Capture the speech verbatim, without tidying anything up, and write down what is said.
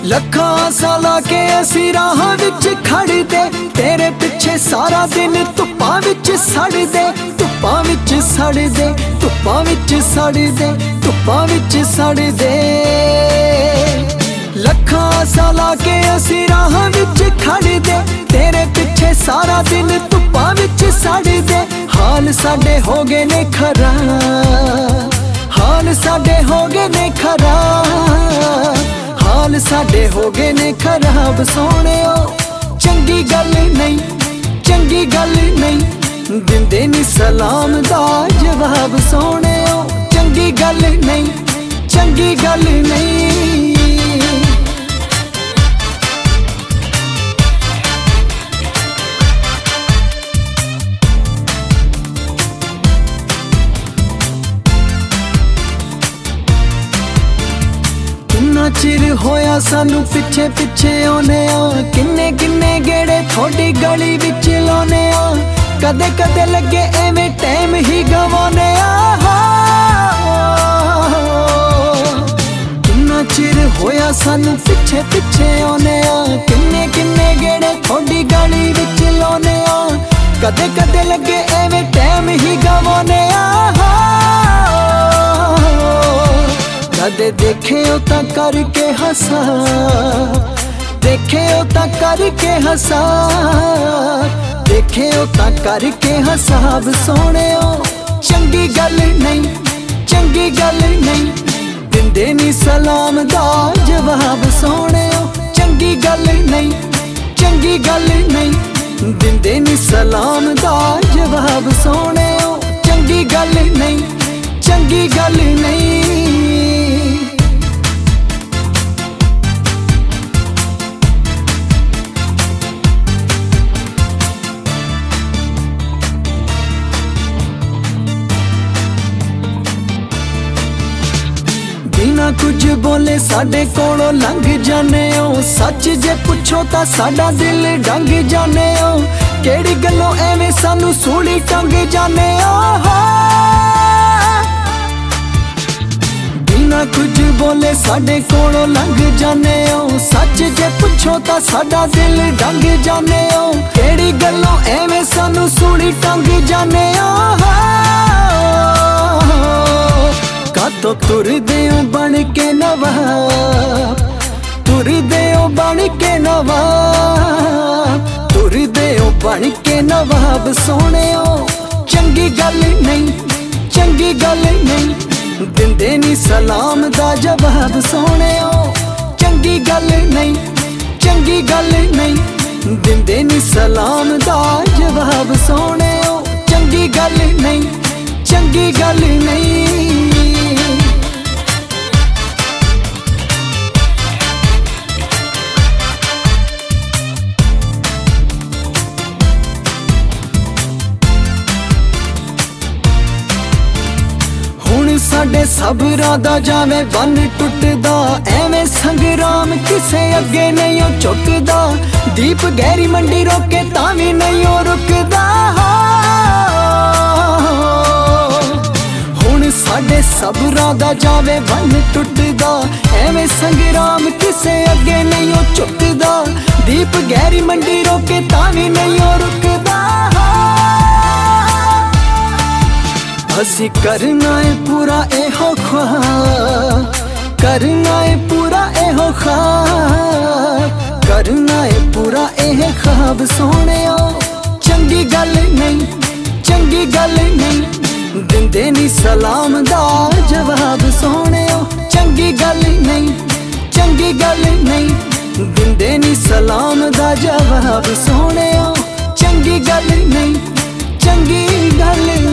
ਲੱਖਾਂ ਸਾਲਾਂ ਕੇ ਅਸੀਂ ਰਾਹਾਂ ਵਿੱਚ ਖੜਦੇ, ਤੇਰੇ ਪਿੱਛੇ ਸਾਰਾ ਦਿਨ ਧੁੱਪਾਂ ਵਿੱਚ ਸੜਦੇ, ਧੁੱਪਾਂ ਵਿੱਚ ਸੜਦੇ, ਧੁੱਪਾਂ ਵਿੱਚ ਸੜਦੇ, ਧੁੱਪਾਂ ਵਿੱਚ ਸੜਦੇ। ਲੱਖਾਂ ਸਾਲਾਂ ਕੇ ਅਸੀਂ ਰਾਹਾਂ ਵਿੱਚ ਖੜਦੇ, ਤੇਰੇ ਪਿੱਛੇ ਸਾਰਾ ਦਿਨ ਧੁੱਪਾਂ ਵਿੱਚ ਸੜਦੇ। ਹਾਲ ਸਾਡੇ ਹੋ ਗਏ ਨੇ ਖਰਾਬ, ਹਾਲ ਸਾਡੇ ਹੋ ਗਏ ਨੇ ਖਰਾਬ, हाल साडे हो गए ने खराब सोहणियो। चंगी गल नहीं, चंगी गल नहीं, दिंदे नी सलाम दा जवाब सोहणियो। चंगी गल नहीं, चंगी गल नहीं। किन्ना चिर होया सानू पिछे पिछे आने आ, किन्ने किन्ने गेड़े थोड़ी गली विच लाने आ। कदे कदे लगे एवें टाइम ही गवाने आ। किन्ना चिर होया सानू पिछे पिछे आने आ, किन्ने किन्ने गेड़े थोड़ी गली विच लाने आ। कदे कदे लगे एवें टाइम ही गवाने आ। कदे देखे हो ता करके हसा, देखे हो ता करके हसा, देखे हो ता करके हसाब सोहणियो। चंगी गल नहीं, चंगी गल नहीं, दिंदे नी सलाम दा जवाब सोहणियो। चंगी गल नहीं, चंगी गल नहीं, दिंदे नी सलाम दा जवाब सोहणियो। चंगी गल नहीं, चंगी गल नहीं। बिना कुछ बोले साडे कोलों लंघ जाने हो, सच जे पुछो ता साडा दिल डंग जाने हो। केड़ी गल्लों एवें सानू सूली टंग जाने हो। बिना कुछ बोले साडे कोलों लंघ जाने हो, सच जे पुछो ता साडा दिल डंग जाने हो। केड़ी गल्लों एवें सानू सूली टंग जाने हो। तो तुरदे हो बन के नवाब, तुरदे हो बन के नवाब, तुरदे हो बन के नवाब सोहणियो। चंगी गल नहीं, चंगी गल नहीं, दिंदे नी सलाम दा जवाब सोहणियो। चंगी गल नहीं, चंगी गल नहीं, दिंदे नी सलाम दा जवाब सोहणियो। चंगी गल नहीं, चंगी गल नहीं। साडे सबरां दा जावे बन टुटदा, एवें संग्राम किसे अगे नहीं ओ झुकदा। दीप गहरी मंडी रोके तां वी नहीं ओ रुकदा। हुण साडे सबरां दा जावे बन टुटदा, एवें संग्राम किसे अगे नहीं ओ झुकदा। दीप गहरी मंडी रोके तां वी नहीं ओ रुकदा। असी करना है पूरा एहो ख्वाब, करना है पूरा एहो ख्वाब, करना है पूरा एह ख्वाब सोहणियो। चंगी गल नहीं, चंगी गल नहीं, दिंदे नी सलाम दा जवाब सोहणियो। चंगी गल नहीं, चंगी गल नहीं, दिंदे नी सलाम दा जवाब सोहणियो। चंगी गल नहीं, चंगी गल